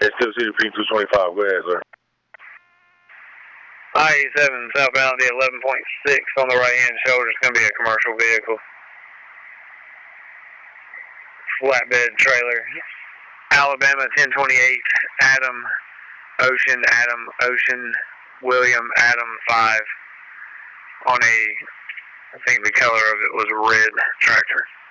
still CDP 225. Go ahead, sir. I-87 southbound the 11.6 on the right-hand shoulder. It's going to be a commercial vehicle. Flatbed trailer. Alabama 1028, Adam, Ocean, William, Adam 5 on a, I think the color of it was a red tractor.